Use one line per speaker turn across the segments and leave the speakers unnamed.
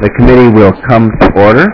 The committee will come to order.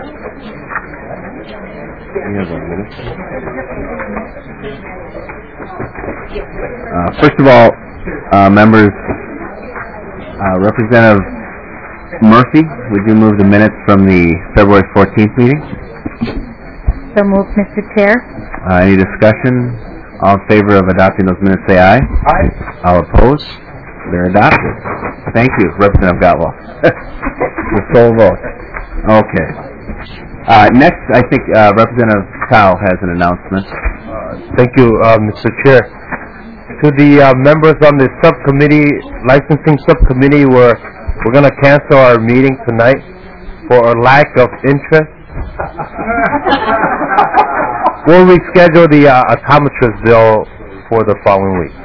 First of all, members, Representative Murphy, would you move the minutes from the February 14th meeting?
So moved, Mr. Chair.
Any discussion? All in favor of adopting those minutes, say aye.
Aye.
All opposed? They're adopted. Thank you, Representative Gotwal. The sole vote. Okay. Next, I think Representative Powell has an announcement.
Thank you, Mr. Chair. To the members on the subcommittee, licensing subcommittee, we're going to cancel our meeting tonight for a lack of interest. We'll reschedule the optometrist bill for the following week.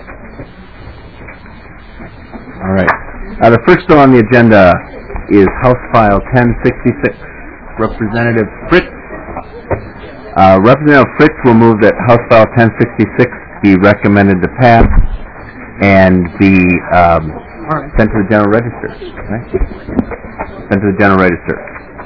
All right. The first bill on the agenda is House File 1066. Representative Fritz. Representative Fritz will move that House File 1066 be recommended to pass and be sent to the General Register. Right? Sent to the General Register.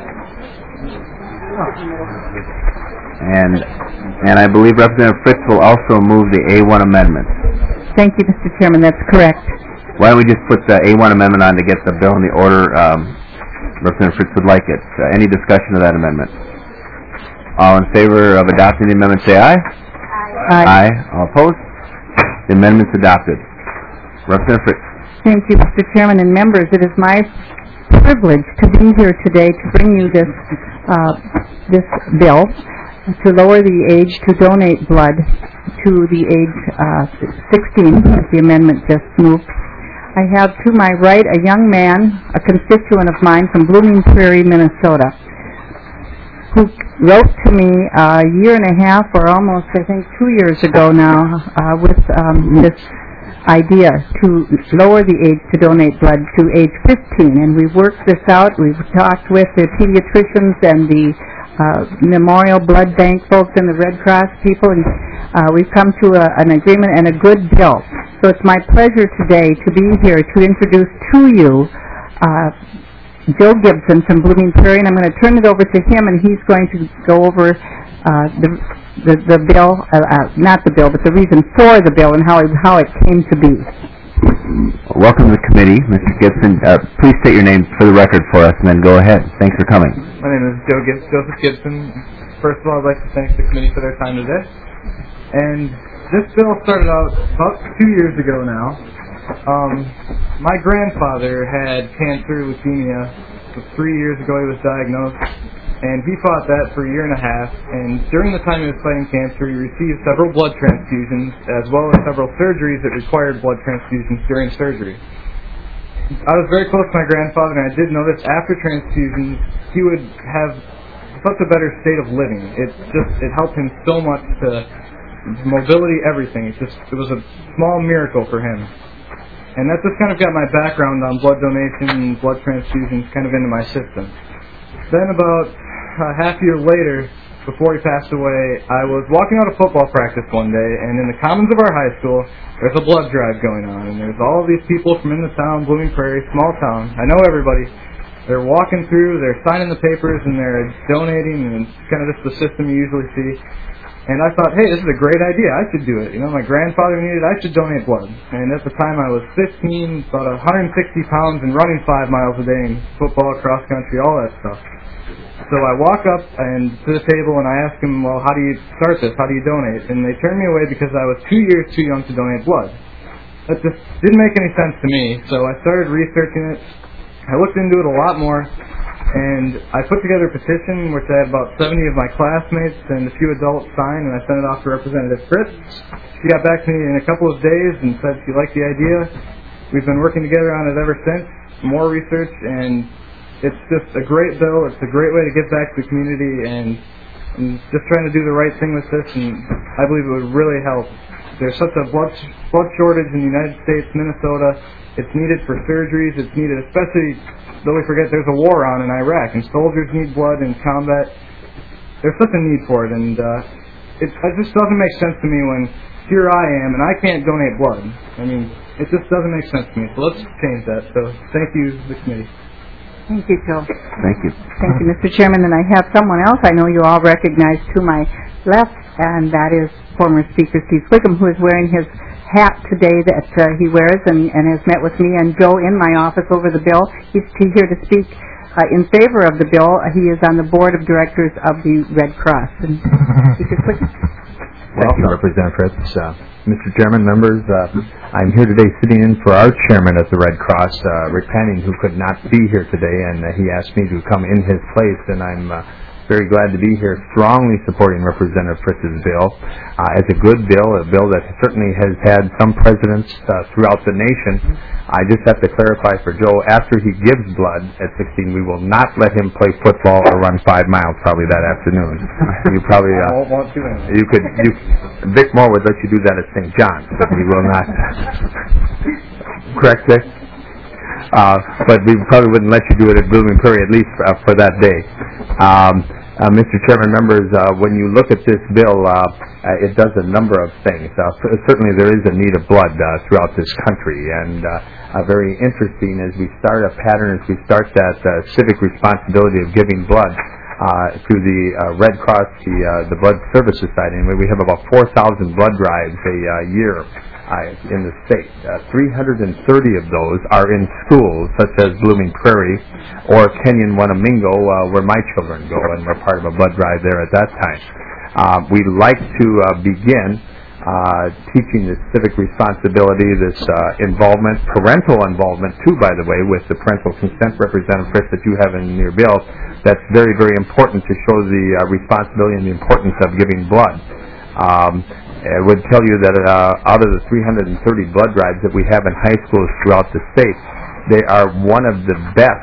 And I believe Representative Fritz will also move the A1 amendment.
Thank you, Mr. Chairman. That's correct.
Why don't we just put the A1 amendment on to get the bill in the order Representative Fritz would like it. Any discussion of that amendment? All in favor of adopting the amendment, say aye.
Aye.
Aye. All opposed? The amendment's adopted. Representative Fritz.
Thank you, Mr. Chairman and members. It is my privilege to be here today to bring you this bill to lower the age to donate blood to the age 16, as the amendment just moved. I have to my right a young man, a constituent of mine from Blooming Prairie, Minnesota, who wrote to me a year and a half, or almost, I think, 2 years ago now, with this idea to lower the age to donate blood to age 15. And we've worked this out. We've talked with the pediatricians and the Memorial Blood Bank folks and the Red Cross people, and we've come to an agreement and a good bill. So it's my pleasure today to be here to introduce to you Joe Gibson from Blooming Prairie, and I'm going to turn it over to him, and he's going to go over the bill, not the bill, but the reason for the bill and how it came to be.
Welcome to the committee, Mr. Gibson. Please state your name for the record for us, and then go ahead. Thanks for coming.
My name is Joseph Gibson. First of all, I'd like to thank the committee for their time today. And this bill started out about 2 years ago now. My grandfather had cancer, leukemia. 3 years ago he was diagnosed, and he fought that for a year and a half. And during the time he was fighting cancer, he received several blood transfusions, as well as several surgeries that required blood transfusions during surgery. I was very close to my grandfather, and I did notice after transfusions he would have such a better state of living. It helped him so much to mobility, everything. It was a small miracle for him. And that just kind of got my background on blood donation and blood transfusions kind of into my system. Then about a half year later, before he passed away, I was walking out of football practice one day, and in the commons of our high school, there's a blood drive going on, and there's all of these people from in the town, Blooming Prairie, small town. I know everybody. They're walking through, they're signing the papers, and they're donating, and it's kind of just the system you usually see. And I thought, hey, this is a great idea. I should do it. You know, my grandfather needed it. I should donate blood. And at the time, I was 15, about 160 pounds, and running 5 miles a day in football, cross country, all that stuff. So I walk up to the table, and I ask them, well, how do you start this? How do you donate? And they turned me away because I was 2 years too young to donate blood. That just didn't make any sense to me. So I started researching it. I looked into it a lot more. And I put together a petition which I had about 70 of my classmates and a few adults sign, and I sent it off to Representative Fritz. She got back to me in a couple of days and said she liked the idea. We've been working together on it ever since, more research, and it's just a great bill. It's a great way to give back to the community, and I'm just trying to do the right thing with this, and I believe it would really help. There's such a blood shortage in the United States, Minnesota. It's needed for surgeries. It's needed, especially, though we forget there's a war on in Iraq, and soldiers need blood in combat. There's such a need for it, and it just doesn't make sense to me when here I am, and I can't donate blood. I mean, it just doesn't make sense to me. So let's change that. So thank you, the committee.
Thank you, Joe.
Thank you.
Thank you, Mr. Chairman. And I have someone else I know you all recognize to my left, and that is former Speaker Steve Swiggum, who is wearing his hat today that he wears and has met with me and Joe in my office over the bill. He's here to speak in favor of the bill. He is on the board of directors of the Red Cross. And Speaker Swiggum.
Thank you, Representative Fritz. Mr. Chairman, members, I'm here today sitting in for our chairman at the Red Cross, Rick Panning, who could not be here today, and he asked me to come in his place, and I'm very glad to be here strongly supporting Representative Fritz's bill. It's a good bill, a bill that certainly has had some precedence throughout the nation. I just have to clarify for Joe, after he gives blood at 16, we will not let him play football or run 5 miles probably that afternoon. You probably, Vic Moore would let you do that at St. John's, but we will not. Correct, Vic? But we probably wouldn't let you do it at Blooming Prairie, at least for that day. Mr. Chairman, members, when you look at this bill, it does a number of things. Certainly there is a need of blood throughout this country, and very interesting as we start a pattern, as we start that civic responsibility of giving blood through the Red Cross, the Blood Service Society. And we have about 4,000 blood drives a year in the state. 330 of those are in schools such as Blooming Prairie or Kenyon Wanamingo, where my children go, and we're part of a blood drive there at that time. We'd like to begin teaching this civic responsibility, this involvement, parental involvement too, by the way, with the parental consent, Representative Fritz, that you have in your bill. That's very, very important to show the responsibility and the importance of giving blood. I would tell you that out of the 330 blood drives that we have in high schools throughout the state, they are one of the best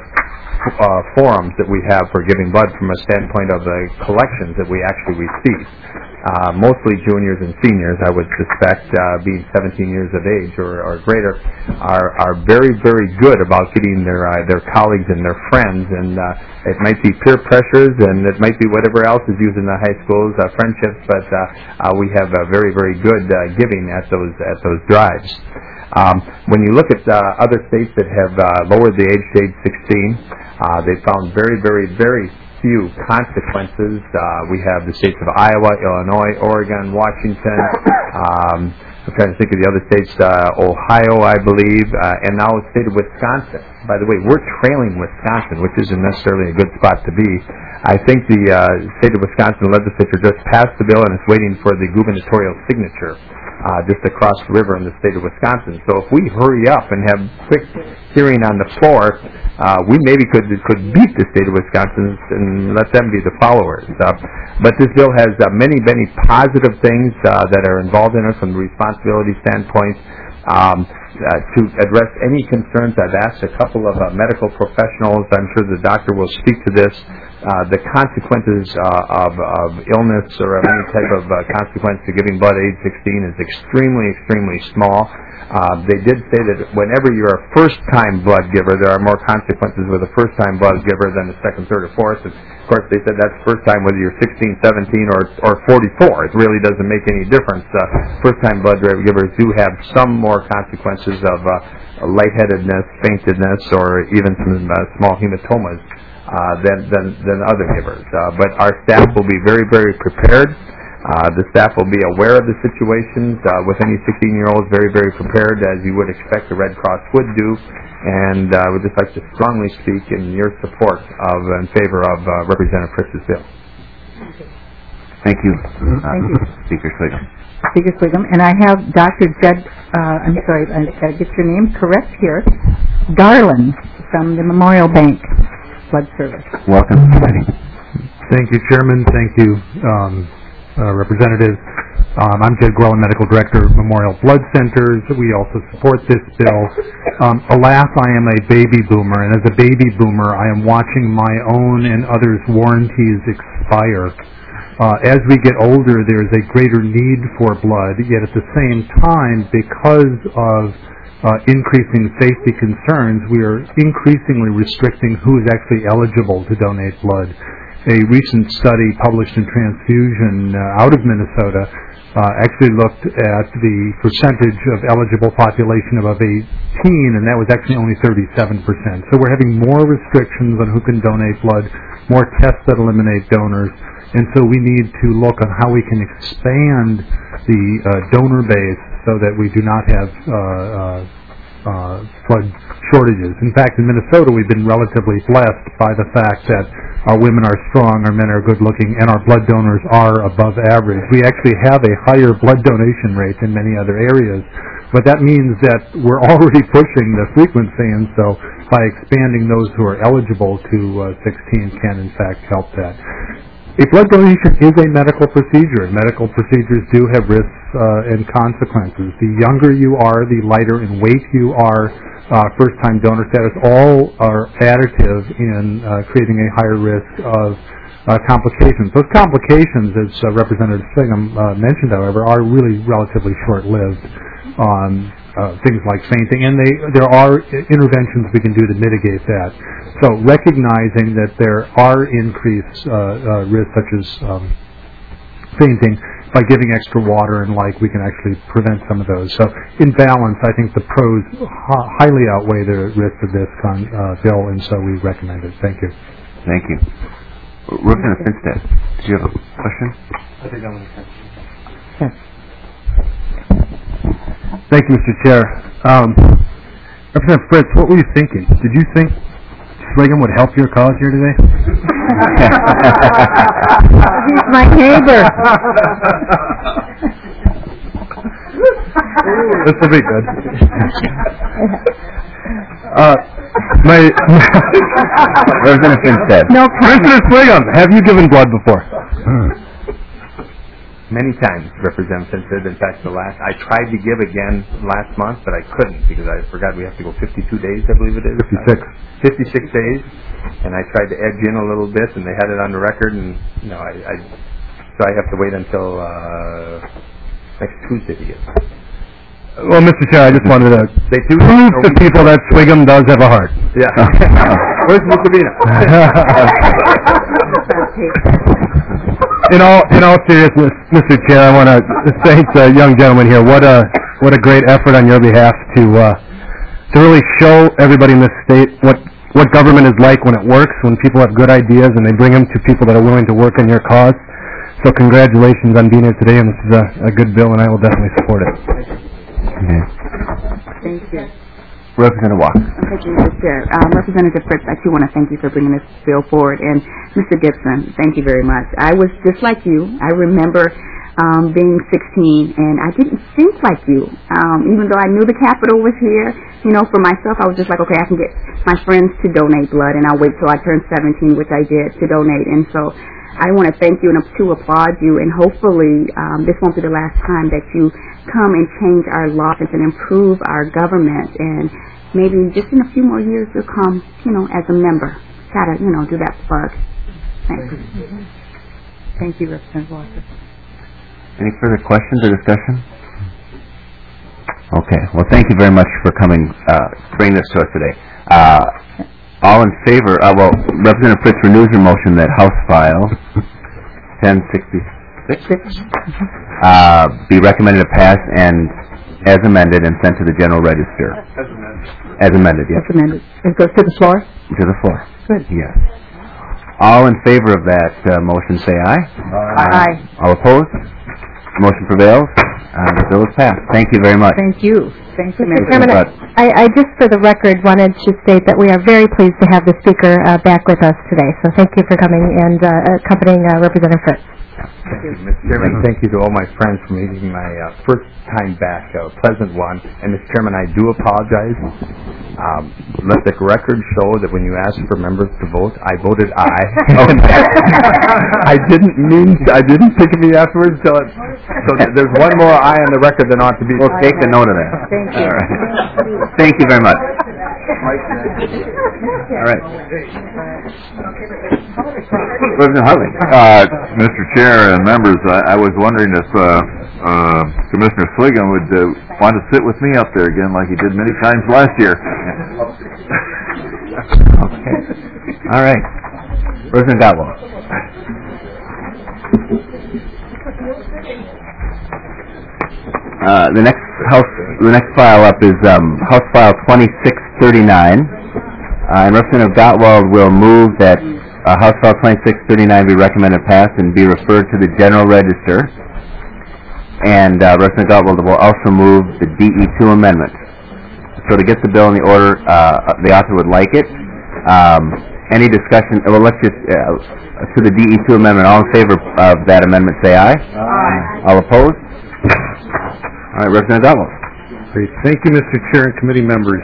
forums that we have for giving blood from a standpoint of the collections that we actually receive. Mostly juniors and seniors, I would suspect, being 17 years of age or greater, are very, very good about getting their colleagues and their friends, and it might be peer pressures, and it might be whatever else is used in the high schools, friendships, but we have very, very good giving at those drives. When you look at other states that have lowered the age to age 16, they found very, very, very few consequences. We have the states of Iowa, Illinois, Oregon, Washington. I'm trying to think of the other states, Ohio, I believe, and now the state of Wisconsin. By the way, we're trailing Wisconsin, which isn't necessarily a good spot to be. I think the state of Wisconsin legislature just passed the bill and is waiting for the gubernatorial signature just across the river in the state of Wisconsin. So if we hurry up and have quick hearing on the floor, we maybe could beat the state of Wisconsin and let them be the followers. But this bill has many, many positive things that are involved in it from the responsibility standpoint. To address any concerns, I've asked a couple of medical professionals. I'm sure the doctor will speak to this. The consequences of illness or of any type of consequence to giving blood at age 16 is extremely, extremely small. They did say that whenever you're a first-time blood giver, there are more consequences with a first-time blood giver than a second, third, or fourth. And of course, they said that's first time whether you're 16, 17, or 44. It really doesn't make any difference. First-time blood givers do have some more consequences of lightheadedness, faintedness, or even some small hematomas than other givers. But our staff will be very, very prepared. The staff will be aware of the situations with any 16-year-olds, very, very prepared, as you would expect the Red Cross would do. And I would just like to strongly speak in your support in favor of Representative Fritz's bill.
Thank you.
Thank you.
Speaker Swiggum.
Speaker Swiggum. And I have Dr. Jed, I'm sorry, I've got to get your name correct here, Garland from the Memorial Bank Blood Service.
Welcome, committee.
Thank you, Chairman. Thank you, Representatives. I'm Jed Garland, Medical Director of Memorial Blood Centers. We also support this bill. Alas, I am a baby boomer, and as a baby boomer, I am watching my own and others' warranties expire. As we get older, there is a greater need for blood, yet at the same time, because of increasing safety concerns, we are increasingly restricting who is actually eligible to donate blood. a recent study published in Transfusion out of Minnesota actually looked at the percentage of eligible population above 18, and that was actually only 37%. So we're having more restrictions on who can donate blood, more tests that eliminate donors, and so we need to look on how we can expand the donor base so that we do not have blood shortages. In fact, in Minnesota, we've been relatively blessed by the fact that our women are strong, our men are good-looking, and our blood donors are above average. We actually have a higher blood donation rate than many other areas, but that means that we're already pushing the frequency, and so by expanding those who are eligible to 16 can, in fact, help that. A blood donation is a medical procedure. Medical procedures do have risks and consequences. The younger you are, the lighter in weight you are, first-time donor status, all are additive in creating a higher risk of complications. Those complications, as Representative Swigum mentioned, however, are really relatively short-lived. Things like fainting, and there are interventions we can do to mitigate that. So recognizing that there are increased risks such as fainting, by giving extra water and we can actually prevent some of those. So in balance, I think the pros highly outweigh the risks of this bill, and so we recommend it. Thank you.
Thank you. Representative Finstead, did you have a question?
I think I'm going to
Yes.
Thank you, Mr. Chair. Representative Fritz, what were you thinking? Did you think Swigum would help your cause here today?
He's my neighbor.
This will be good.
Representative Finstead.
No comment.
Mr. Swigum, have you given blood before?
Many times, Representative Finstead. In fact, I tried to give again last month, but I couldn't because I forgot we have to go 52 days, I believe it is. 56 days, and I tried to edge in a little bit, and they had it on the record, and so I have to wait until next Tuesday to get.
Well, Mr. Chair, I just wanted to prove to people that Swigum does have a heart.
Yeah. Where's Mr. Vina?
In all seriousness, Mr. Chair, I want to thank the young gentleman here. What a great effort on your behalf to really show everybody in this state what government is like when it works, when people have good ideas and they bring them to people that are willing to work in your cause. So congratulations on being here today, and this is a good bill, and I will definitely support it.
Okay.
Thank you.
Representative Walker.
Thank you, Mr. Chair. Representative Fritz, I too want to thank you for bringing this bill forward. And Mr. Gibson, thank you very much. I was just like you. I remember being 16, and I didn't think like you. Even though I knew the Capitol was here, for myself, I was just like, okay, I can get my friends to donate blood, and I'll wait till I turn 17, which I did, to donate. And so I want to thank you and to applaud you, and hopefully this won't be the last time that you come and change our laws and improve our government, and maybe just in a few more years you'll come, as a member. Gotta, do that plug. Thanks.
Thank you, Representative Walker.
Any further questions or discussion? Okay. Well, thank you very much for coming, bringing this to us today. All in favor, Representative Fritz renews your motion that House File 1066 be recommended to pass and as amended and sent to the General Register. As amended, yes.
As amended. It goes to the floor?
To the floor.
Good.
Yes. All in favor of that motion say aye.
Aye.
All opposed? Motion prevails. The bill is passed. Thank you very much.
Thank you. Thank you,
Mr.
Mr.
Chairman, I just for the record wanted to state that we are very pleased to have the Speaker back with us today. So thank you for coming and accompanying Representative Fritz.
Thank you, Mr. Chairman. Thank you to all my friends for making my first time back a pleasant one. And, Mr. Chairman, I do apologize. Let the record show that when you asked for members to vote, I voted aye. I didn't think of me afterwards. So there's one more aye on the record than ought to be.
We'll take the note of that.
Thank you.
All right. Thank you very much. All right.
President Hartley. Mr. Chair and members, I was wondering if Commissioner Swigum would want to sit with me up there again like he did many times last year.
Okay. All right. Representative Gotwald. The next file up is House File 2639, and Representative Gotwald will move that House File 2639 be recommended passed and be referred to the General Register. And Representative Gotwald will also move the DE2 amendment. So to get the bill in the order the author would like it, any discussion? Well, let's just to the DE2 amendment. All in favor of that amendment, say aye. Aye. All opposed? All right, Representative Gotwald.
Great. Thank you, Mr. Chair and committee members.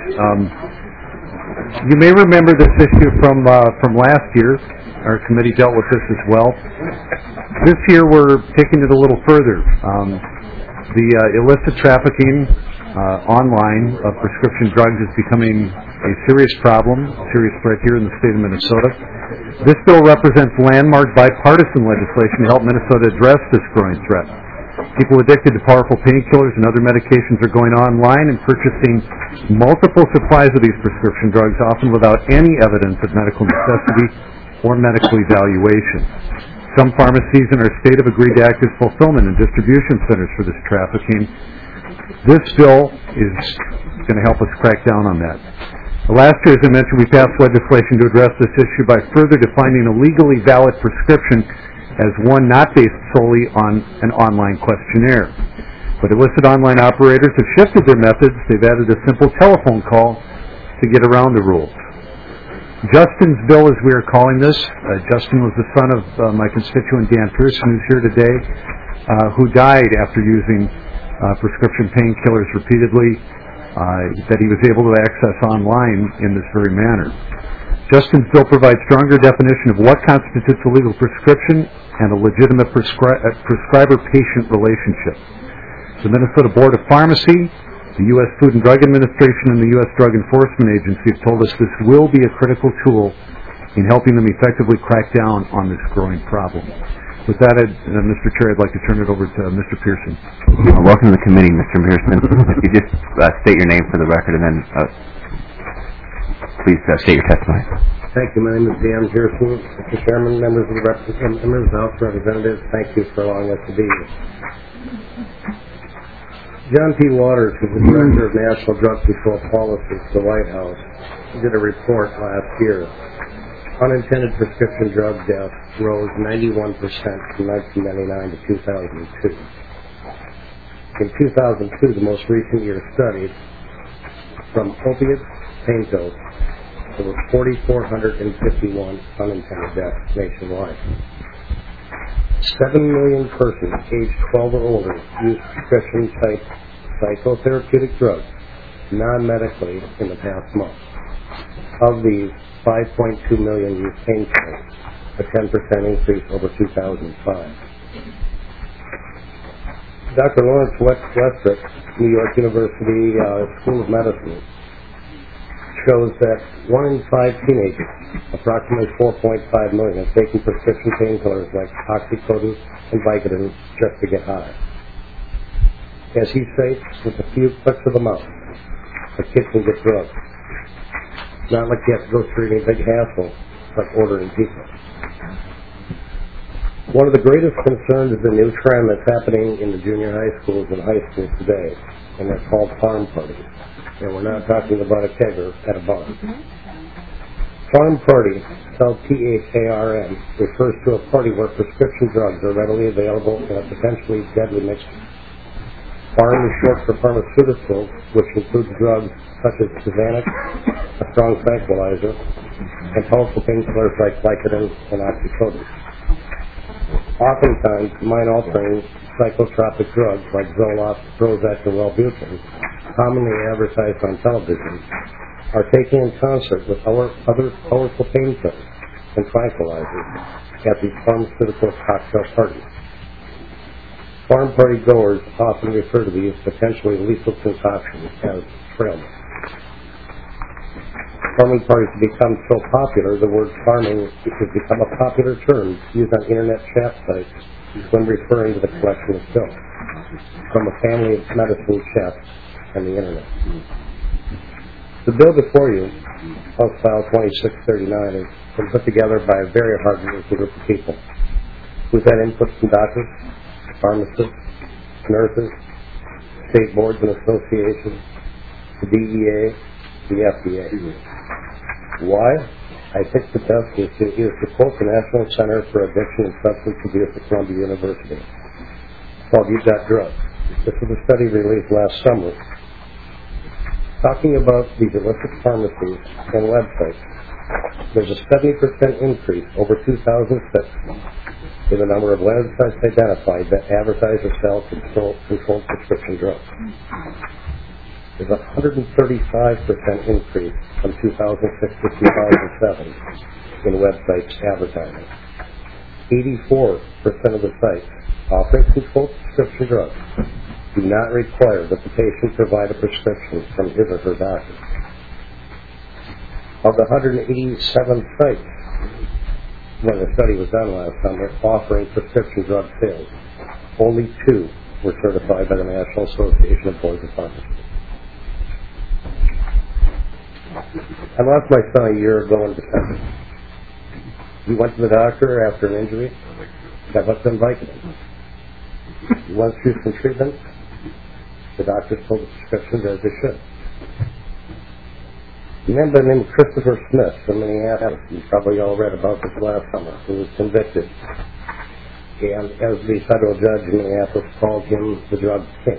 You may remember this issue from last year. Our committee dealt with this as well. This year we're taking it a little further. The illicit trafficking online of prescription drugs is becoming a serious problem, a serious threat here in the state of Minnesota. This bill represents landmark bipartisan legislation to help Minnesota address this growing threat. People addicted to powerful painkillers and other medications are going online and purchasing multiple supplies of these prescription drugs, often without any evidence of medical necessity or medical evaluation. Some pharmacies in our state have agreed to act as fulfillment and distribution centers for this trafficking. This bill is going to help us crack down on that. Last year, as I mentioned, we passed legislation to address this issue by further defining a legally valid prescription as one not based solely on an online questionnaire. But illicit online operators have shifted their methods. They've added a simple telephone call to get around the rules. Justin's bill, as we are calling this, Justin was the son of my constituent Dan Pearson, who's here today, who died after using prescription painkillers repeatedly, that he was able to access online in this very manner. Justin's bill provides stronger definition of what constitutes a legal prescription and a legitimate prescriber-patient relationship. The Minnesota Board of Pharmacy, the U.S. Food and Drug Administration, and the U.S. Drug Enforcement Agency have told us this will be a critical tool in helping them effectively crack down on this growing problem. With that, Mr. Chair, I'd like to turn it over to Mr. Pearson.
Welcome to the committee, Mr. Pearson. If you just state your name for the record and then please state your testimony.
Thank you. My name is Dan Pearson. Mr. Chairman, members of the House Representatives, thank you for allowing us to be here. John P. Waters, who's the Director of National Drug Control Policy for the White House, did a report last year. Unintended prescription drug deaths rose 91% from 1999 to 2002. In 2002, the most recent year studied, from opiates, pain pills, there were 4,451 unintended deaths nationwide. 7 million persons aged 12 or older use prescription-type psychotherapeutic drugs non-medically in the past month. Of these, 5.2 million use painkillers, a 10% increase over 2005. Dr. Lawrence Westbrook, New York University School of Medicine, shows that 1 in 5 teenagers, approximately 4.5 million, have taken prescription painkillers like oxycodone and Vicodin just to get high. As he states, with a few clicks of the mouse, a kid can get drugs. It's not like you have to go through any big hassle like ordering pizza. One of the greatest concerns is a new trend that's happening in the junior high schools and high schools today, and they're called farm parties. And we're not talking about a kegger at a bar. Farm party, spelled P-H-A-R-M, refers to a party where prescription drugs are readily available in a potentially deadly mixture. Farm is short for pharmaceuticals, which includes drugs such as Xanax, a strong tranquilizer, and powerful painkillers like Vicodin and oxycodone. Oftentimes, mind-altering psychotropic drugs like Zoloft, Prozac, and Wellbutrin, commonly advertised on television, are taken in concert with other powerful painkillers and tranquilizers at these pharmaceutical cocktail parties. Farm party goers often refer to these potentially lethal concoctions as trailmen. Farming parties have become so popular, the word farming has become a popular term used on internet chat sites when referring to the collection of pills from a family of medicine chefs and the internet. The bill before you, House File 2639, has been put together by a very hard-working group of people. We've had input from doctors, pharmacists, nurses, state boards and associations, the DEA, the FDA. Why? I think the best is to quote the National Center for Addiction and Substance Abuse at Columbia University. It's called You've Got Drugs. This was a study released last summer talking about these illicit pharmacies and websites. There's a 70% increase over 2006 in the number of websites identified that advertise or sell controlled prescription drugs. There's a 135% increase from 2006 to 2007 in websites advertising. 84% of the sites offering controlled prescription drugs do not require that the patient provide a prescription from his or her doctor. Of the 187 sites when the study was done last summer offering prescription drug sales, only 2 were certified by the National Association of Boards of Pharmacy. I lost my son a year ago in December. He went to the doctor after an injury, got hooked on Vicodin. He went through some treatment. The doctor told the prescriptions as they should. A man by the name of Christopher Smith from Minneapolis, you probably all read about this last summer, who was convicted. And as the federal judge in Minneapolis called him the drug king.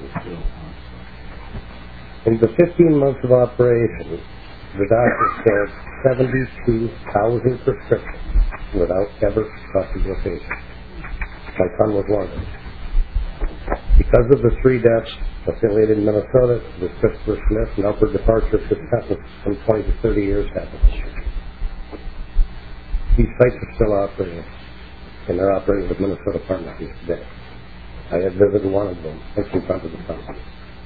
In the 15 months of operation, the doctor filled 72,000 prescriptions without ever trusting the patient. My son was one of them. Because of the 3 deaths affiliated in Minnesota, with Christopher Smith, an upward departure of his sentence from 20 to 30 years happened. These sites are still operating, and they're operating with Minnesota pharmacies today. I had visited one of them and confronted the pharmacy.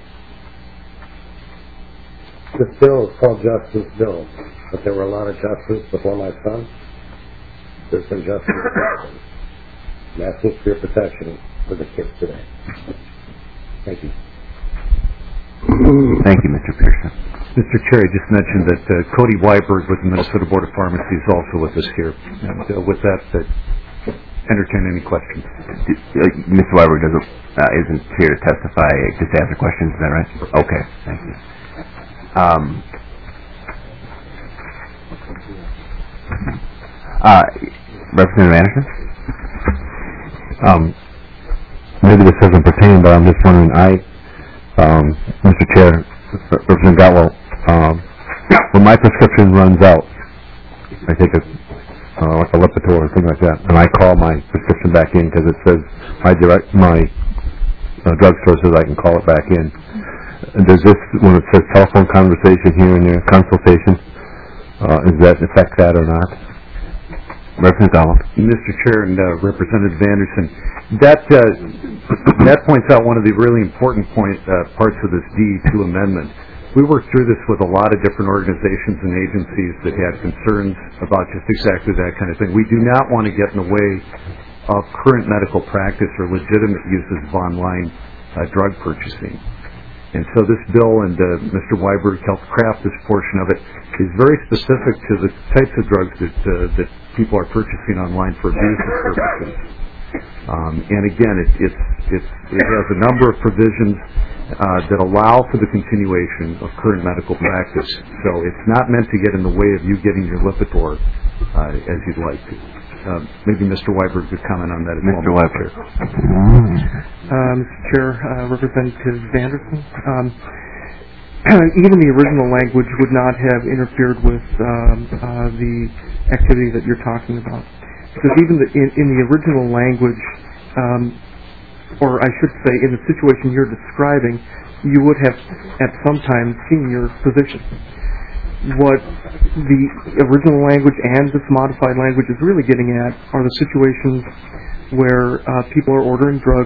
This bill is called Justin's Bill, but there were a lot of Justins before my son. There's been justice for him. I'm asking for your protection for the kids today. Thank you.
Thank you, Mr. Pearson.
Mr. Chair, I just mentioned that Cody Weiberg with the Minnesota Board of Pharmacy is also with us here. And with that, entertain any questions.
Mr. Weiberg isn't here to testify, just to answer questions, is that right? Okay, thank you. Representative Anderson?
Maybe this doesn't pertain, but I'm just wondering, Mr. Chair, Representative Gatwell, when my prescription runs out, I take like a Lipitor or something like that, and I call my prescription back in because it says my drugstore says I can call it back in. Does this, when it says telephone conversation here and there, consultation, does that affect that or not?
Representative Donald.
Mr. Chair and Representative Anderson, that points out one of the really important parts of this D2 amendment. We worked through this with a lot of different organizations and agencies that had concerns about just exactly that kind of thing. We do not want to get in the way of current medical practice or legitimate uses of online drug purchasing. And so this bill, and Mr. Weiberg helped craft this portion of it, is very specific to the types of drugs that people are purchasing online for abusive purposes. And again, it has a number of provisions that allow for the continuation of current medical practice. So it's not meant to get in the way of you getting your Lipitor as you'd like to. Maybe Mr. Weiberg could comment on that as well.
Mr. Weiberg.
Mr. Chair, Representative Anderson, even the original language would not have interfered with the activity that you're talking about. Because even in the original language, or I should say in the situation you're describing, you would have at some time seen your physician. What the original language and this modified language is really getting at are the situations where people are ordering drugs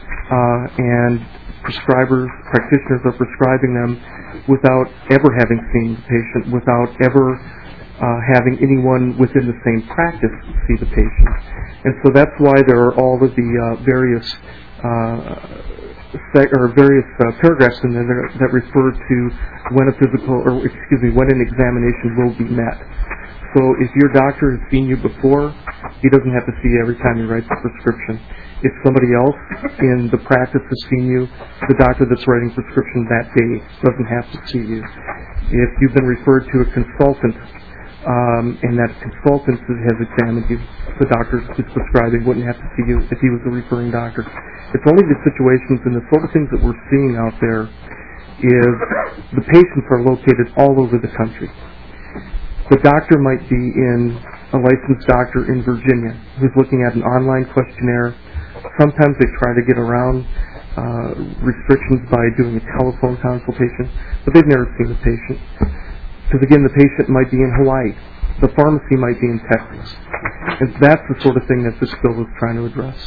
and practitioners are prescribing them without ever having seen the patient, without ever having anyone within the same practice see the patient. And so that's why there are all of the various various paragraphs in there that refer to when when an examination will be met. So if your doctor has seen you before, he doesn't have to see you every time he writes a prescription. If somebody else in the practice has seen you, the doctor that's writing prescription that day doesn't have to see you. If you've been referred to a consultant, and that consultant has examined you, the doctor who's prescribing wouldn't have to see you if he was the referring doctor. It's only the situations and the sort of things that we're seeing out there is the patients are located all over the country. The doctor might be a licensed doctor in Virginia who's looking at an online questionnaire. Sometimes they try to get around restrictions by doing a telephone consultation, but they've never seen the patient. Because again, the patient might be in Hawaii. The pharmacy might be in Texas. And that's the sort of thing that this bill is trying to address.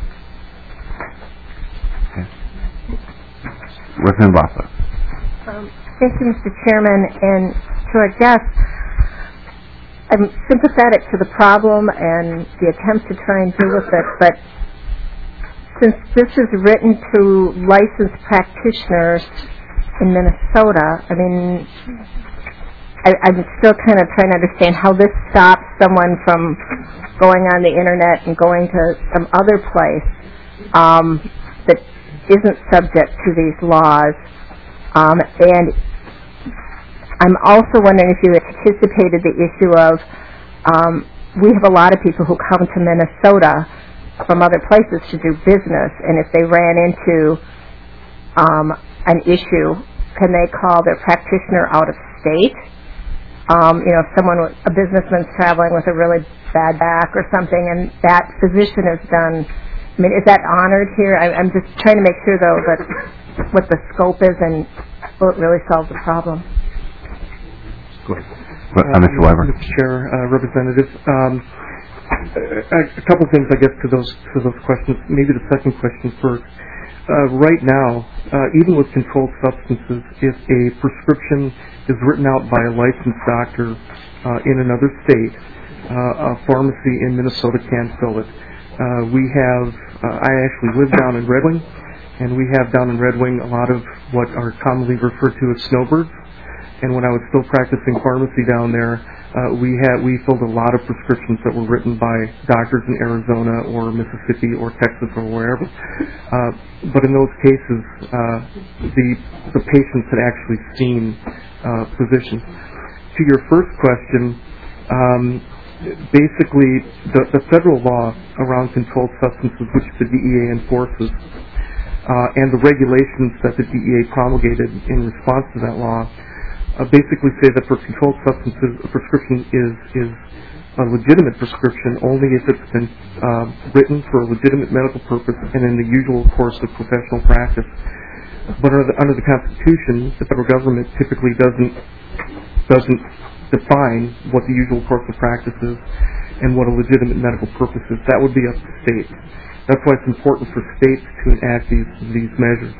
Okay. Representative Bassa.
Thank you, Mr. Chairman, and to our guests. I'm sympathetic to the problem and the attempt to try and deal with it, but since this is written to licensed practitioners in Minnesota, I mean, I'm still kind of trying to understand how this stops someone from going on the internet and going to some other place that isn't subject to these laws. And I'm also wondering if you anticipated the issue of we have a lot of people who come to Minnesota from other places to do business, and if they ran into an issue, can they call their practitioner out of state? If a businessman's traveling with a really bad back or something, and that physician has done, I mean, is that honored here? I'm just trying to make sure, though, that what the scope is and will it really solve the problem?
Go ahead. Mr. Wyvern.
Mr. Chair, Representative, a couple things, I guess, to those questions. Maybe the second question first. Right now, even with controlled substances, if a prescription is written out by a licensed doctor in another state, a pharmacy in Minnesota can fill it. I actually live down in Red Wing, and we have down in Red Wing a lot of what are commonly referred to as snowbirds. And when I was still practicing pharmacy down there, we filled a lot of prescriptions that were written by doctors in Arizona or Mississippi or Texas or wherever. But in those cases, the patients had actually seen physicians. To your first question, basically the federal law around controlled substances, which the DEA enforces, and the regulations that the DEA promulgated in response to that law, basically say that for controlled substances, a prescription is a legitimate prescription only if it's been written for a legitimate medical purpose and in the usual course of professional practice. But under the Constitution, the federal government typically doesn't define what the usual course of practice is and what a legitimate medical purpose is. That would be up to states. That's why it's important for states to enact these measures.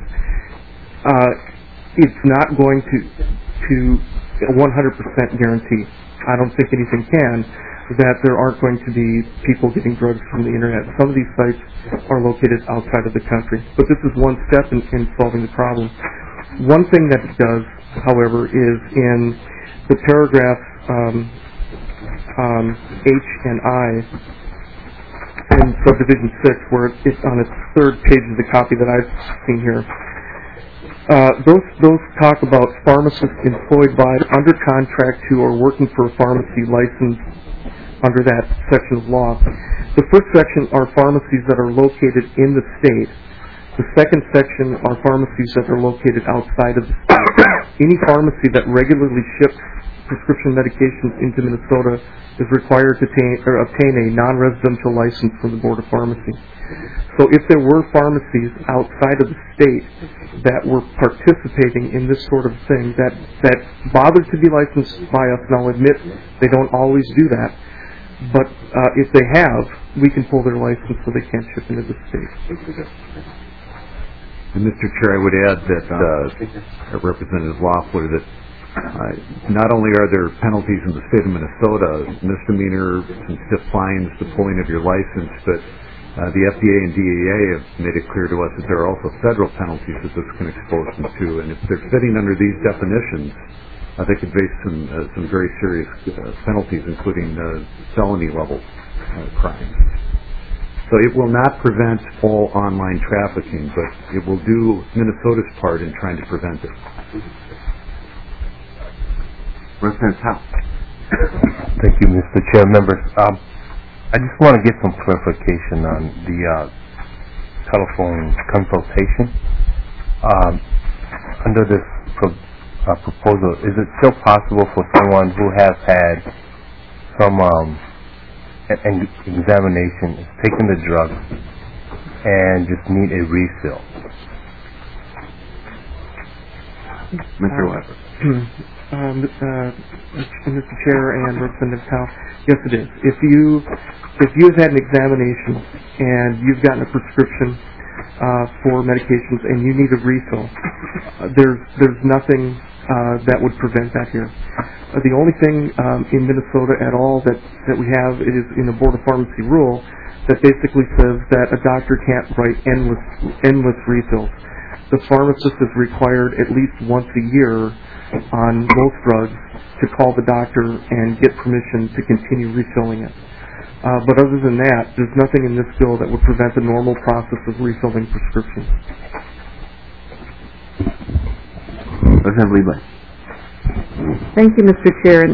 It's not going to 100% guarantee. I don't think anything can that there aren't going to be people getting drugs from the internet. Some of these sites are located outside of the country, but this is one step in solving the problem. One thing that it does, however, is in the paragraph H and I in subdivision 6, where it's on its third page of the copy that I've seen here. Those talk about pharmacists employed by, under contract to, or working for a pharmacy licensed under that section of law. The first section are pharmacies that are located in the state. The second section are pharmacies that are located outside of the state. Any pharmacy that regularly ships prescription medications into Minnesota is required to obtain a non-residential license from the Board of Pharmacy. So if there were pharmacies outside of the state that were participating in this sort of thing, that bothered to be licensed by us, and I'll admit they don't always do that, but if they have, we can pull their license so they can't ship into the state.
And Mr. Chair, I would add that Representative Loeffler, that not only are there penalties in the state of Minnesota, misdemeanor and stiff fines, the pulling of your license, but
The FDA and DEA have made it clear to us that there are also federal penalties that this can expose them to, and if they're fitting under these definitions, they could face some very serious penalties, including felony level crimes. So it will not prevent all online trafficking, but it will do Minnesota's part in trying to prevent it.
Representative Howe.
Thank you, Mr. Chair. Members, I just want to get some clarification on the telephone consultation. Under this proposal, is it still possible for someone who has had some examination, is taking the drug, and just need a refill?
Mr. Weber.
Mr. Chair and Representative Howe, yes, it is. If you have had an examination and you've gotten a prescription for medications and you need a refill, there's nothing that would prevent that here. The only thing in Minnesota at all that we have is in the Board of Pharmacy rule that basically says that a doctor can't write endless refills. The pharmacist is required at least once a year on most drugs to call the doctor and get permission to continue refilling it. But other than that, there's nothing in this bill that would prevent the normal process of refilling prescriptions.
Representative Liebling.
Thank you, Mr. Chair.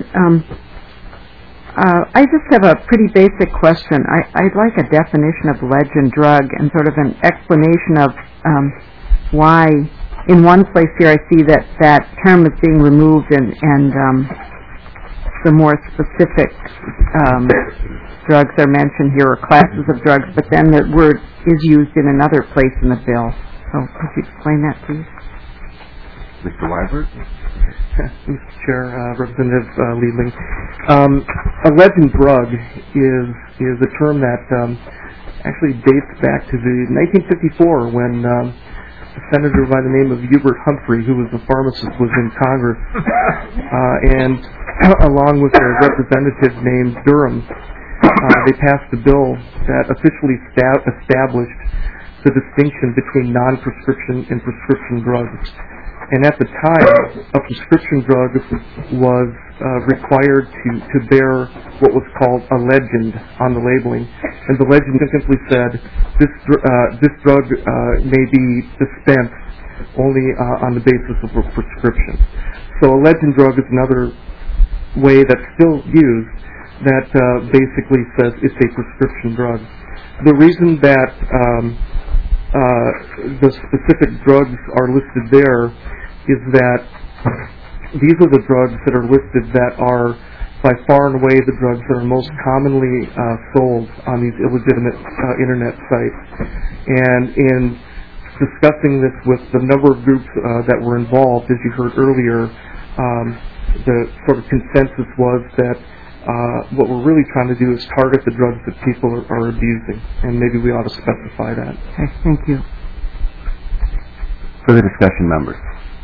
I just have a pretty basic question. I'd like a definition of legend drug and sort of an explanation of why. In one place here I see that term is being removed and some more specific drugs are mentioned here, or classes of drugs, but then the word is used in another place in the bill. So could you explain that, please?
Mr. Weibert.
Mr. Chair, Representative Liebling. A legend drug is a term that actually dates back to the 1954 when a senator by the name of Hubert Humphrey, who was a pharmacist, was in Congress, and along with a representative named Durham, they passed a bill that officially established the distinction between non-prescription and prescription drugs. And at the time, a prescription drug was required to bear what was called a legend on the labeling. And the legend simply said, this drug may be dispensed only on the basis of a prescription. So a legend drug is another way that's still used that basically says it's a prescription drug. The reason that the specific drugs are listed there is that these are the drugs that are listed that are by far and away the drugs that are most commonly sold on these illegitimate internet sites. And in discussing this with the number of groups that were involved, as you heard earlier, the sort of consensus was that what we're really trying to do is target the drugs that people are abusing, and maybe we ought to specify that.
Okay, thank you.
Further discussion, members?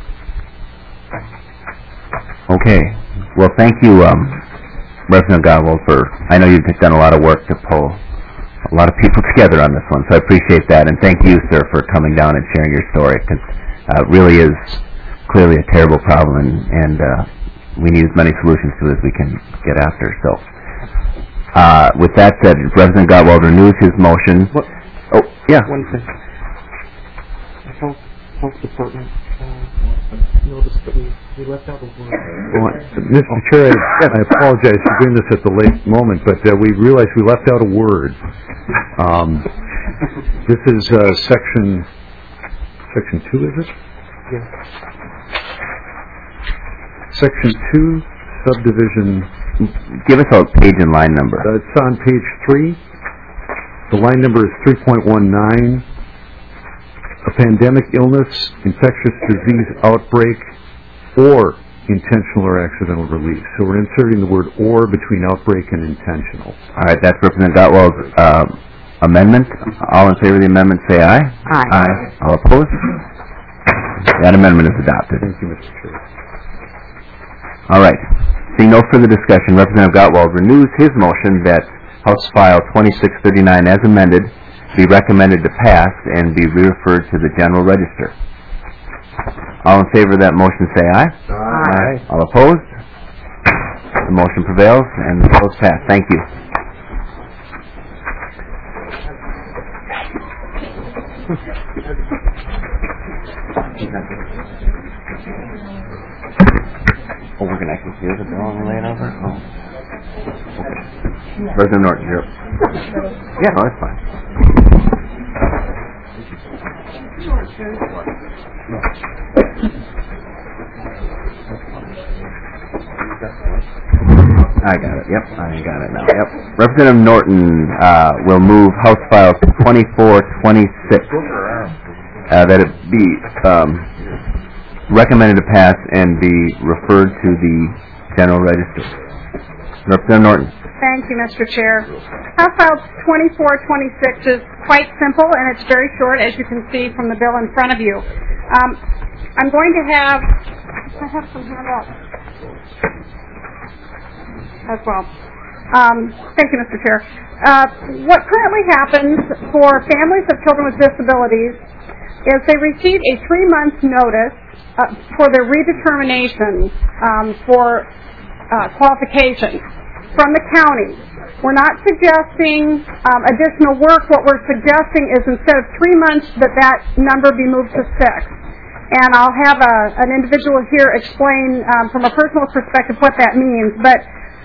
Okay. Well, thank you, Representative Gottwald, I know you've done a lot of work to pull a lot of people together on this one, so I appreciate that. And thank you, sir, for coming down and sharing your story, because it really is clearly a terrible problem, and we need as many solutions to it as we can get after. So, with that said, Representative Gottwald renews his motion.
What?
Oh, yeah.
One thing. Health Department noticed that we left out a word.
Well, Mr. Chair, I apologize for doing this at the late moment, but we realized we left out a word. This is section 2, is it?
Yes.
Section 2, subdivision.
Give us a page and line number.
It's on page 3. The line number is 3.19. A pandemic illness, infectious disease outbreak, or intentional or accidental release. So we're inserting the word "or" between outbreak and intentional.
All right, that's Representative Gottwald's amendment. All in favor of the amendment, say aye.
Aye.
Aye. All opposed? That amendment is adopted.
Thank you, Mr. Chair.
All right. Seeing no further discussion, Representative Gottwald renews his motion that House File 2639 as amended be recommended to pass and be referred to the General Register. All in favor of that motion say aye.
Aye.
All opposed? The motion prevails and the bill is passed. Thank you. Oh, we're going to actually hear the bill and lay it over? Oh. Okay. President Norton, you're up. Yeah, no, that's fine. I got it. Yep, I got it now. Yep. Representative Norton will move House File 2426 that it be recommended to pass and be referred to the General Register. Representative Norton.
Thank you, Mr. Chair. House File 2426 is quite simple and it's very short, as you can see from the bill in front of you. I'm going to have, I have some handouts as well. Thank you, Mr. Chair. What currently happens for families of children with disabilities is they receive a 3-month notice for their redetermination for qualifications from the county. We're not suggesting additional work. What we're suggesting is instead of 3 months that number be moved to 6. And I'll have an individual here explain from a personal perspective what that means. But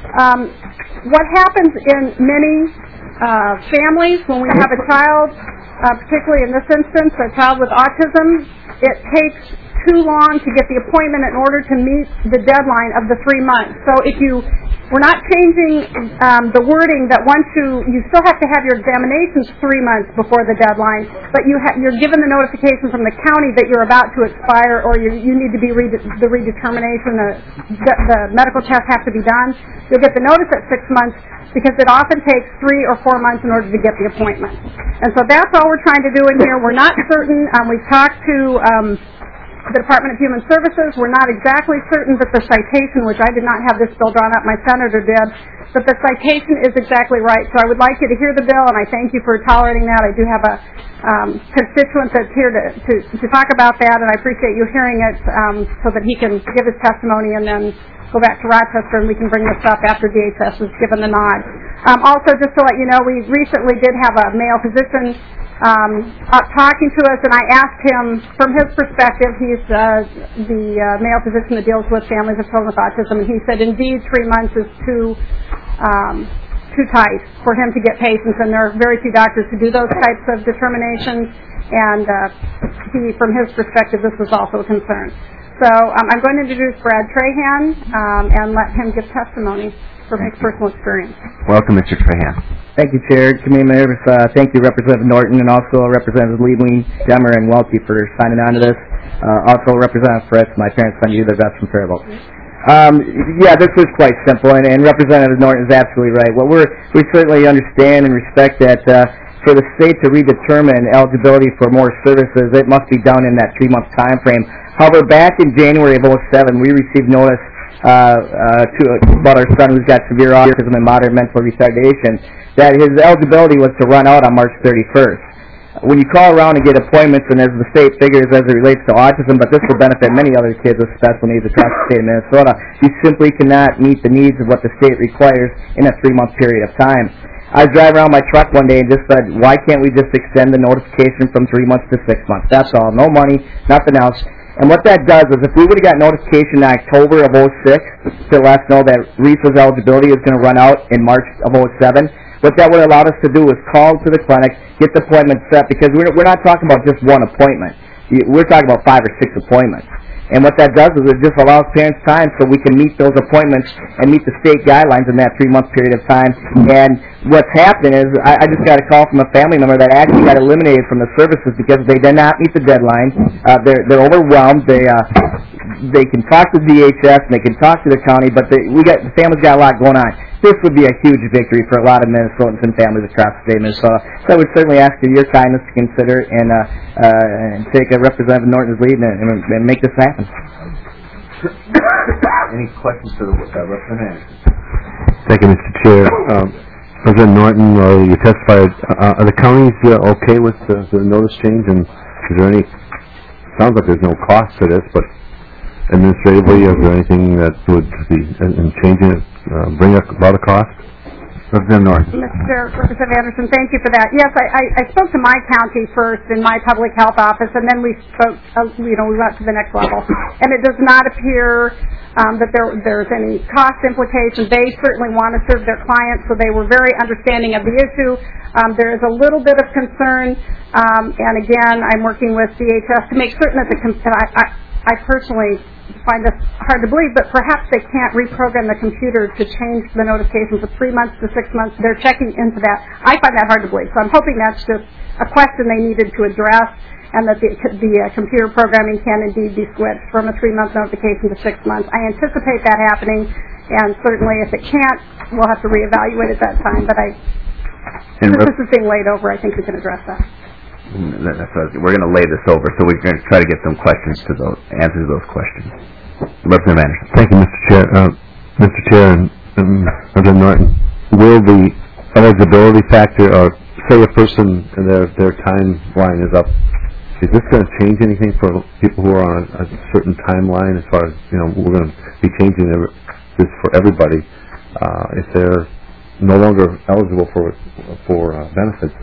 what happens in many families when we have a child, particularly in this instance, a child with autism, it takes too long to get the appointment in order to meet the deadline of the 3 months. So we're not changing the wording that once you still have to have your examinations 3 months before the deadline, but you're given the notification from the county that you're about to expire or you need to be the redetermination, the medical tests have to be done. You'll get the notice at 6 months because it often takes 3 or 4 months in order to get the appointment. And so that's all we're trying to do in here. We're not certain. We've talked to the Department of Human Services. We're not exactly certain that the citation, which I did not have this bill drawn up, my senator did, that the citation is exactly right. So I would like you to hear the bill, and I thank you for tolerating that. I do have a constituent that's here to talk about that, and I appreciate you hearing it so that he can give his testimony and then go back to Rochester and we can bring this up after DHS has given the nod. Also, just to let you know, we recently did have a male physician up talking to us, and I asked him, from his perspective, he's the male physician that deals with families of children with autism, and he said, indeed, 3 months is too tight for him to get patients, and there are very few doctors who do those types of determinations, and from his perspective, this was also a concern. So I'm going to introduce Brad Trahan and let him give testimony from his personal experience.
Welcome, Mr. Trahan.
Thank you, Chair, Committee members. Thank you, Representative Norton, and also Representative Liebling, Demmer, and Welty for signing on to this. Also, Representative Fritz, my parents send you their best from Faribault. Yeah, this was quite simple, and Representative Norton is absolutely right. What we certainly understand and respect that for the state to redetermine eligibility for more services, it must be done in that 3-month time frame. However, back in January of 2007, we received notice about our son who's got severe autism and moderate mental retardation, that his eligibility was to run out on March 31st. When you call around and get appointments, and as the state figures as it relates to autism, but this will benefit many other kids with special needs across the state of Minnesota, you simply cannot meet the needs of what the state requires in a 3-month period of time. I was driving around my truck one day and just said, why can't we just extend the notification from 3 months to 6 months? That's all. No money, nothing else. And what that does is if we would have got notification in October of 06 to let us know that Risa's eligibility is going to run out in March of 07, what that would have allowed us to do is call to the clinic, get the appointment set, because we're not talking about just one appointment. We're talking about 5 or 6 appointments. And what that does is it just allows parents time so we can meet those appointments and meet the state guidelines in that 3-month period of time. And what's happening is I just got a call from a family member that actually got eliminated from the services because they did not meet the deadline. They're overwhelmed. They can talk to DHS and they can talk to the county, but the family's got a lot going on. This would be a huge victory for a lot of Minnesotans and families across the state of Minnesota. So I would certainly ask for your kindness to consider and take Representative Norton's lead and make this happen.
Any questions for the representative?
Thank you, Mr. Chair.
President Norton, you testified. Are the counties okay with the notice change? And is there any? Sounds like there's no cost to this, but administratively, is there anything that would be in changing it bring about a cost? Representative Norton.
Mr. Representative Anderson, thank you for that. Yes, I spoke to my county first in my public health office, and then we spoke, we went to the next level. And it does not appear that there's any cost implications. They certainly want to serve their clients, so they were very understanding of the issue. There is a little bit of concern, and again, I'm working with DHS to make certain that I personally find this hard to believe, but perhaps they can't reprogram the computer to change the notification from 3 months to 6 months. They're checking into that. I find that hard to believe. So I'm hoping that's just a question they needed to address, and that the computer programming can indeed be switched from a 3-month notification to 6 months. I anticipate that happening, and certainly if it can't, we'll have to reevaluate at that time. But since this is being laid over, I think we can address that.
We're going to lay this over, so we're going to try to get some questions to those, answers to those questions. Representative Anderson.
Thank you, Mr. Chair. Mr. Chair and President Norton, will the eligibility factor, or say a person and their timeline is up, is this going to change anything for people who are on a certain timeline? As far as we're going to be changing this for everybody if they're no longer eligible for benefits.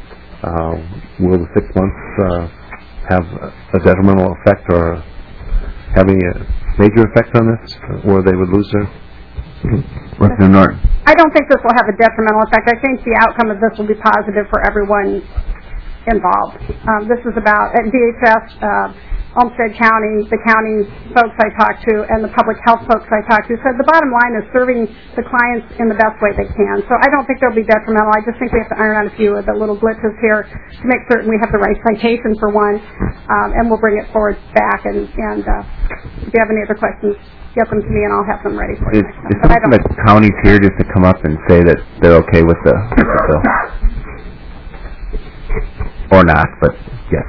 Will the 6 months have a detrimental effect or have any major effect on this, where they would lose their... Representative Norton.
I don't think this will have a detrimental effect. I think the outcome of this will be positive for everyone involved. This is about, at DHS, Olmsted County, the county folks I talked to, and the public health folks I talked to said the bottom line is serving the clients in the best way they can. So I don't think they'll be detrimental. I just think we have to iron out a few of the little glitches here to make certain we have the right citation for one, and we'll bring it forward back. And if you have any other questions, get them to me and I'll have them ready for you.
Is some of the counties here just to come up and say that they're okay with the bill? Or not, but yes.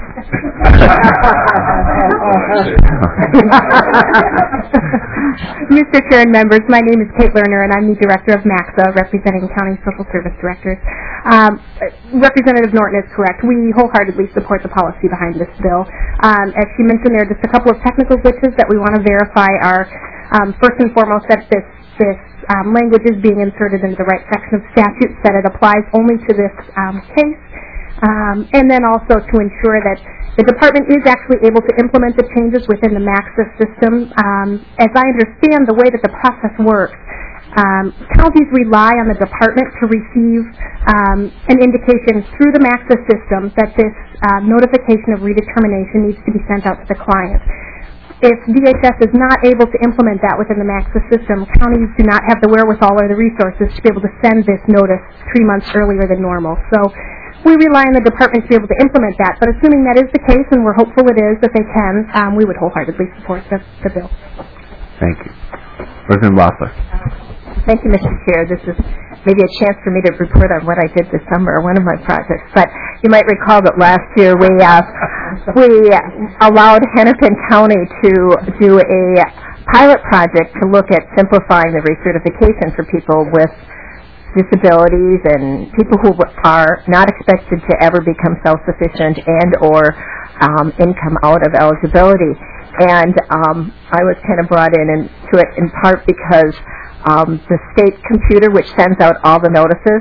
Mr. Chair and members, my name is Kate Lerner, and I'm the director of MAXA, representing County Social Service Directors. Representative Norton is correct. We wholeheartedly support the policy behind this bill. As she mentioned, there are just a couple of technical glitches that we want to verify are, first and foremost, that this language is being inserted into the right section of statute, that it applies only to this case. And then also to ensure that the department is actually able to implement the changes within the MAXA system. As I understand the way that the process works, counties rely on the department to receive an indication through the MAXA system that this notification of redetermination needs to be sent out to the client. If DHS is not able to implement that within the MAXA system, counties do not have the wherewithal or the resources to be able to send this notice 3 months earlier than normal. So we rely on the department to be able to implement that, but assuming that is the case, and we're hopeful it is, that they can, we would wholeheartedly support the bill.
Thank you. Representative Loeffler.
Thank you, Mr. Chair. This is maybe a chance for me to report on what I did this summer, one of my projects. But you might recall that last year we allowed Hennepin County to do a pilot project to look at simplifying the recertification for people with disabilities and people who are not expected to ever become self-sufficient and or income out of eligibility. And I was kind of brought into it in part because the state computer, which sends out all the notices,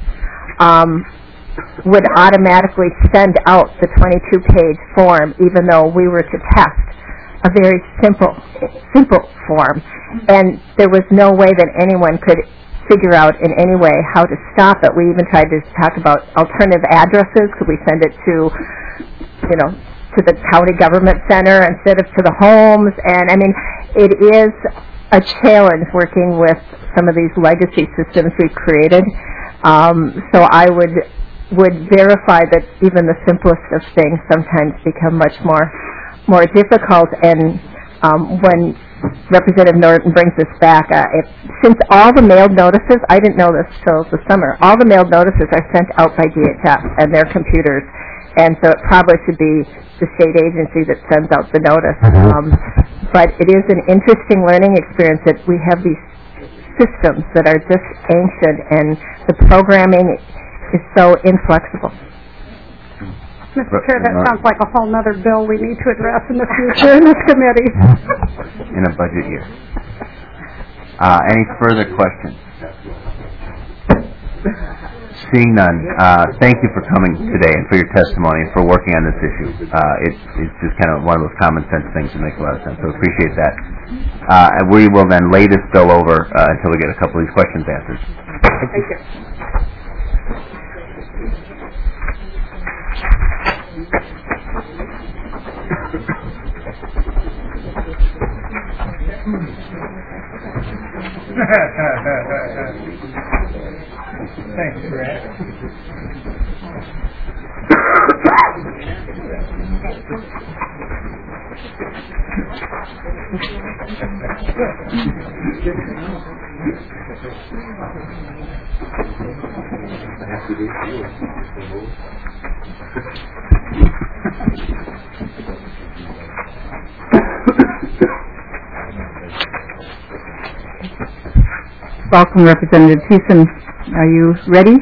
would automatically send out the 22-page form, even though we were to test a very simple form. And there was no way that anyone could figure out in any way how to stop it. We even tried to talk about alternative addresses. Could we send it to the county government center instead of to the homes? And I mean, it is a challenge working with some of these legacy systems we've created. So I would verify that even the simplest of things sometimes become much more difficult. And when Representative Norton brings this back, since all the mailed notices, I didn't know this till the summer, all the mailed notices are sent out by DHS and their computers, and so it probably should be the state agency that sends out the notice. But it is an interesting learning experience that we have these systems that are just ancient, and the programming is so inflexible.
Mr. Chair, that sounds like a whole other bill we need to address in the future in this committee.
In a budget year. Any further questions? Seeing none, thank you for coming today and for your testimony and for working on this issue. It's just kind of one of those common sense things that make a lot of sense, so appreciate that. And we will then lay this bill over until we get a couple of these questions answered.
Thank you.
Thanks, Brad.
Welcome, Representative Thiessen. Are you ready?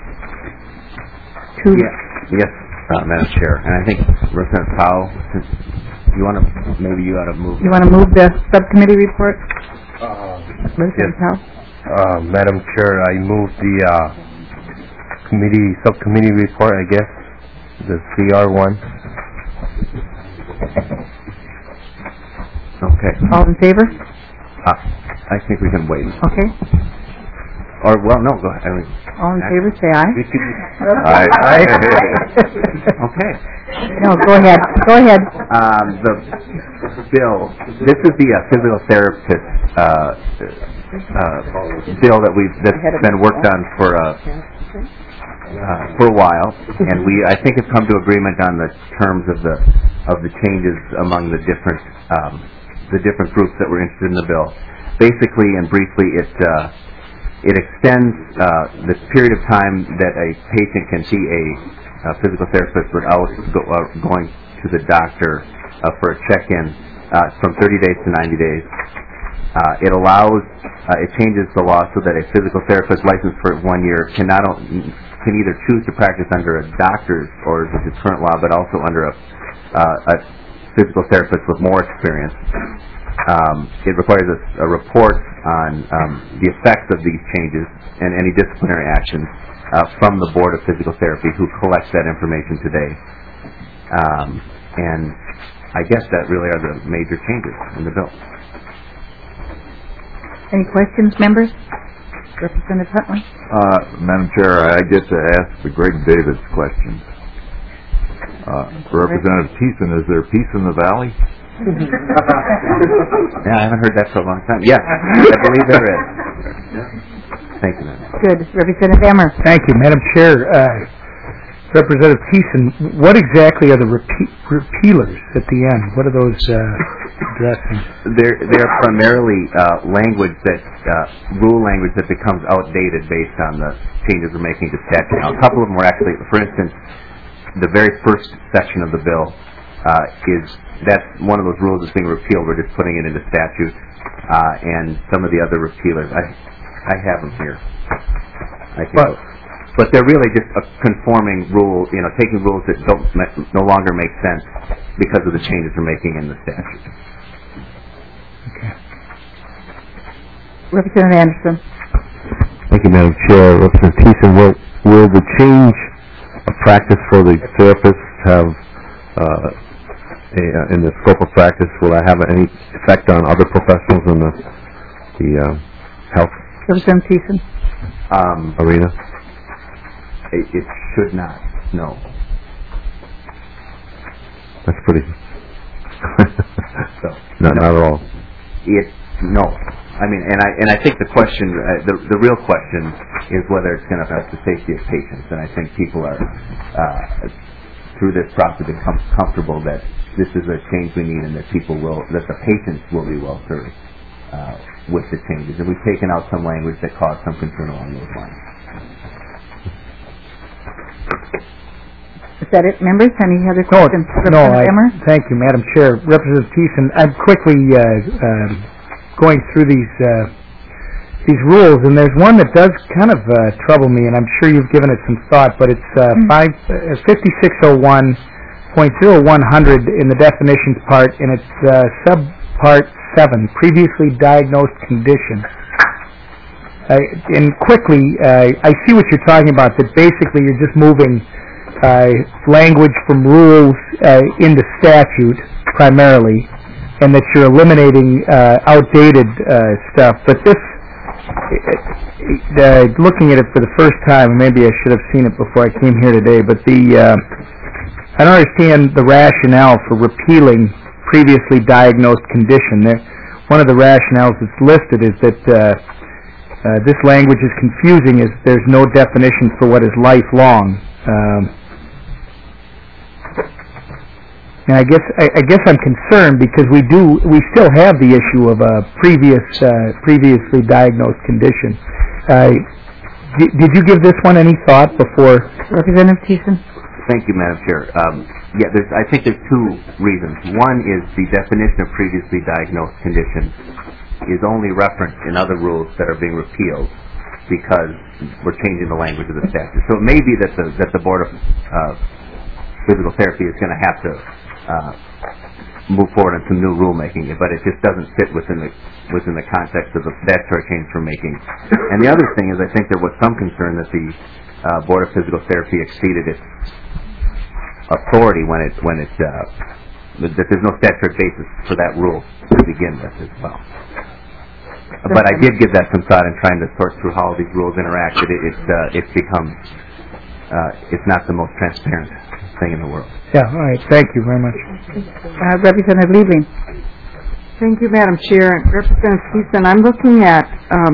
Yes, Madam Chair. And I think Representative Powell, maybe you ought to move.
You want to move the subcommittee report? Representative Powell?
Madam Chair, I move the subcommittee report, I guess, the CR1.
Okay.
All in favor?
I think we can wait.
Okay.
Or, well, no, go ahead.
All in favor, say aye.
Aye. Okay.
No, go ahead. Go ahead.
The bill, this is the physical therapist bill that's been worked on for a while, and I think have come to agreement on the terms of the changes among the different groups that were interested in the bill. Basically and briefly, it extends the period of time that a patient can see a physical therapist without going to the doctor for a check-in from 30 days to 90 days. It changes the law so that a physical therapist licensed for 1 year can either choose to practice under a doctor's orders, which is current law, but also under a physical therapist with more experience. It requires a report on the effects of these changes and any disciplinary actions from the Board of Physical Therapy, who collects that information today. And I guess that really are the major changes in the bill.
Any questions, members? Representative Huntley?
Madam Chair, I get to ask the Greg Davis question. Representative Thiessen, is there peace in the valley?
Yeah, I haven't heard that for a long time. Yes, I believe there is. Thank you, ma'am.
Good. Representative Emmer.
Thank you, Madam Chair. Representative Thiessen, what exactly are the repealers at the end? What are those addressing?
They're primarily rule language that becomes outdated based on the changes we're making to statute. Now, a couple of them were actually, for instance, the very first section of the bill that's one of those rules that's being repealed. We're just putting it into statute, and some of the other repealers. I have them here. But they're really just a conforming rule, taking rules that no longer make sense because of the changes we're making in the statute.
Okay. Representative Anderson.
Thank you, Madam Chair. Representative Thiessen, will the change of practice for the therapists have in the scope of practice, will that have any effect on other professionals in the health
Representative Thiessen.
Arena?
It should not, no.
That's pretty...
So,
not at all.
No. I mean, and I think the question, the real question is whether it's going to affect the safety of patients, and I think people are, through this process, become comfortable that this is a change we need and that the patients will be well served with the changes. And we've taken out some language that caused some concern along those lines.
Is that it, members? Any other questions?
Thank you, Madam Chair. Representative Thiessen, I'm quickly going through these these rules, and there's one that does kind of trouble me, and I'm sure you've given it some thought, but it's 5601.0100 in the definitions part, and it's subpart 7, previously diagnosed condition. And quickly, I see what you're talking about, that basically you're just moving language from rules into statute, primarily, and that you're eliminating outdated stuff. But this, looking at it for the first time, maybe I should have seen it before I came here today, but I don't understand the rationale for repealing previously diagnosed condition. One of the rationales that's listed is that this language is confusing, as there's no definition for what is lifelong. And I guess I'm concerned because we still have the issue of a previously diagnosed condition. Did you give this one any thought before?
Representative Thiessen?
Thank you, Madam Chair. I think there's two reasons. One is the definition of previously diagnosed condition is only referenced in other rules that are being repealed because we're changing the language of the statute. So it may be that the Board of Physical Therapy is going to have to move forward on some new rulemaking, but it just doesn't fit within the context of the statutory change we're making. And the other thing is, I think there was some concern that the Board of Physical Therapy exceeded its authority when that there's no statutory basis for that rule to begin with as well. But I did give that some thought in trying to sort through how all these rules interact. It's become it's not the most transparent thing in the world.
Yeah, all right. Thank you very much.
Representative Liebling.
Thank you, Madam Chair. Representative Thiessen, I'm looking at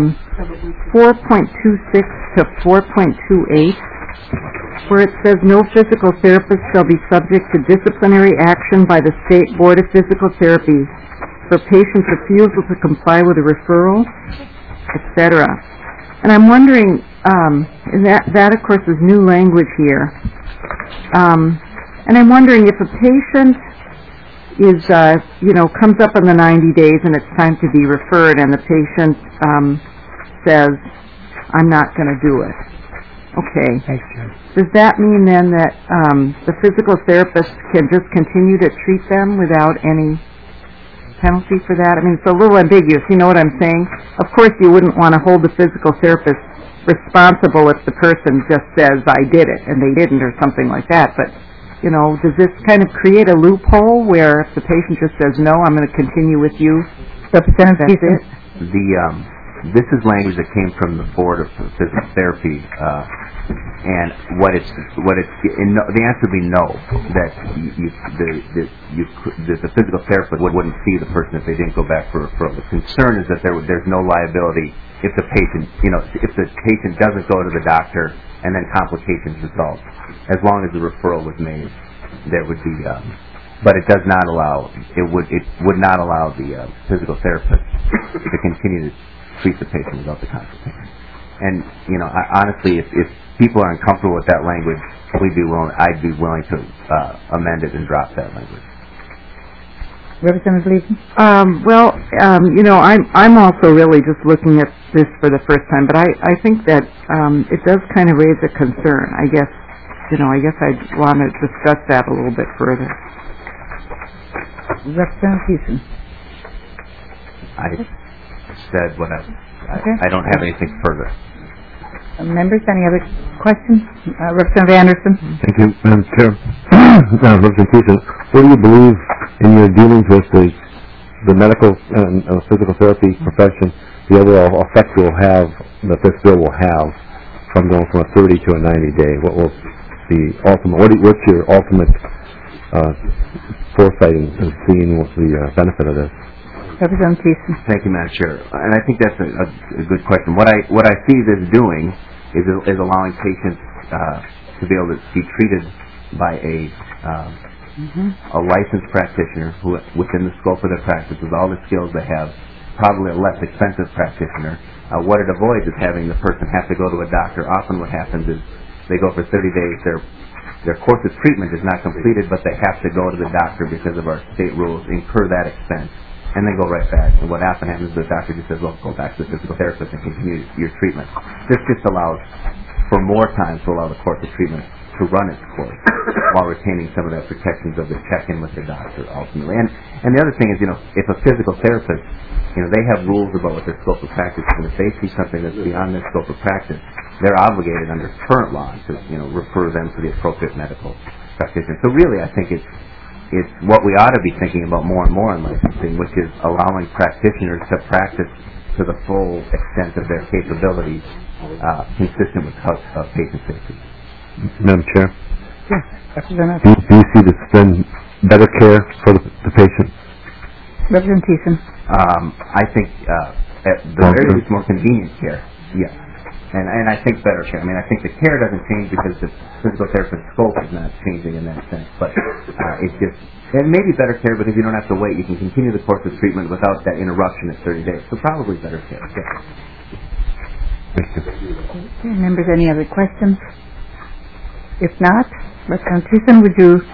4.26 to 4.28, where it says no physical therapist shall be subject to disciplinary action by the State Board of Physical Therapy for patients' refusal to comply with a referral, etc. And I'm wondering, that of course is new language here, and I'm wondering if a patient is, comes up in the 90 days and it's time to be referred, and the patient says, I'm not going to do it. Okay.
Thanks, Jim.
Does that mean then that the physical therapist can just continue to treat them without any penalty for that? I mean, it's a little ambiguous. You know what I'm saying? Of course, you wouldn't want to hold the physical therapist responsible if the person just says, I did it, and they didn't, or something like that. But, does this kind of create a loophole where if the patient just says, no, I'm going to continue with you,
Representative
that's it?
This is language that came from the Board of Physical Therapy, and the answer would be no. That the physical therapist wouldn't see the person if they didn't go back for a referral. The concern is that there's no liability if the patient, if the patient doesn't go to the doctor and then complications result. As long as the referral was made, there would be. But it does not allow. It would not allow the physical therapist to continue to treat the patient without the consultation. And honestly, if people are uncomfortable with that language, I'd be willing to amend it and drop that language.
Representative Leeson?
I'm also really just looking at this for the first time, but I think that it does kind of raise a concern. I guess I'd want to discuss that a little bit further.
Representative Thiessen?
I said what I don't have anything further.
Members, any other questions? Representative Anderson?
Thank you, Madam Chair. Representative Thiessen, what do you believe in your dealings with the medical and physical therapy profession, the overall effect that this bill will have from going from a 30 to a 90-day? What will the ultimate? What's your ultimate foresight in seeing what the benefit of this?
Representative Thiessen.
Thank you, Madam Chair. And I think that's a good question. What I see this doing is allowing patients to be able to be treated by a licensed practitioner who, within the scope of their practice, with all the skills they have, probably a less expensive practitioner. What it avoids is having the person have to go to a doctor. Often what happens is they go for 30 days, their course of treatment is not completed, but they have to go to the doctor because of our state rules, incur that expense. and then go right back. And what often happens is the doctor just says, well, go back to the physical therapist and continue your treatment. This just allows for more time to allow the course of treatment to run its course while retaining some of the protections of the check-in with the doctor ultimately. And the other thing is, if a physical therapist, they have rules about what their scope of practice is, and if they see something that's beyond their scope of practice, they're obligated under current law to, refer them to the appropriate medical practitioner. So really, I think it's what we ought to be thinking about more and more in licensing, which is allowing practitioners to practice to the full extent of their capabilities, consistent with patient safety.
Madam Chair?
Yes, Representative.
Do you see this then better care for the patient?
Representative Thiessen.
I think at the very least more convenient care, yes. And I think better care. I mean, I think the care doesn't change because the physical therapist's scope is not changing in that sense. But it may be better care because you don't have to wait. You can continue the course of treatment without that interruption at 30 days. So probably better care. Yes.
Okay, members, any other questions? If not, Representative Thiessen, would you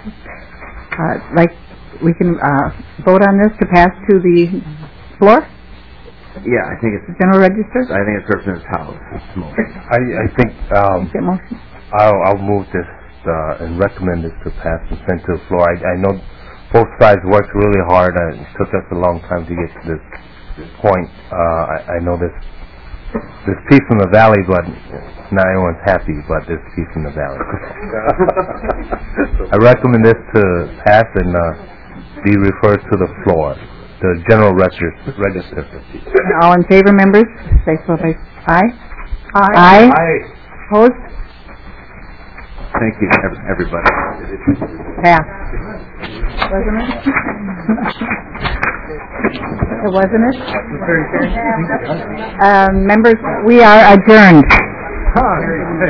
we can vote on this to pass to the floor?
Yeah, I think it's
General Register.
I think it's Representative Howe's motion.
I think I'll move this and recommend this to pass and send to the floor. I know both sides worked really hard, and it took us a long time to get to this point. I know there's peace in the valley, but not everyone's happy. But there's peace in the valley. I recommend this to pass and be referred to the floor. The General Register.
All in favor, members, say so by aye. Aye. Aye. Opposed?
Thank you, everybody.
Pass. Wasn't it? Wasn't it? Members, we are adjourned.